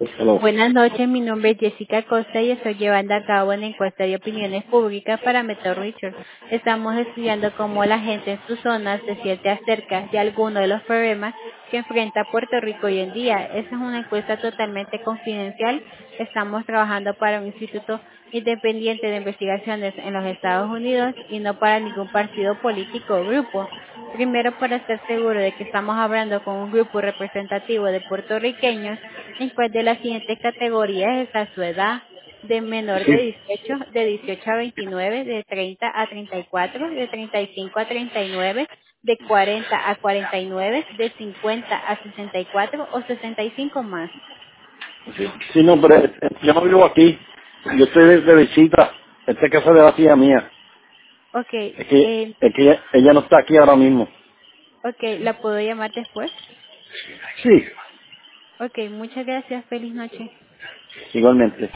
Hello. Buenas noches, mi nombre es Jessica Costa y estoy llevando a cabo una encuesta de opiniones públicas para Meto Research. Estamos estudiando cómo la gente en sus zonas se siente acerca de alguno de los problemas que enfrenta Puerto Rico hoy en día. Esta es una encuesta totalmente confidencial. Estamos trabajando para un instituto independiente de investigaciones en los Estados Unidos y no para ningún partido político o grupo. Primero, para estar seguro de que estamos hablando con un grupo representativo de puertorriqueños, en cuál de las siguientes categorías está su edad: de menor Sí, de 18 a 29, de 30 a 34, de 35 a 39, de 40 a 49, de 50 a 64 o 65 más. sí, no, pero yo no vivo aquí. Yo estoy de visita. Esta es casa de la tía mía. Ok, Es que ella no está aquí ahora mismo. ¿la puedo llamar después? Sí, Ok, muchas gracias, feliz noche. igualmente.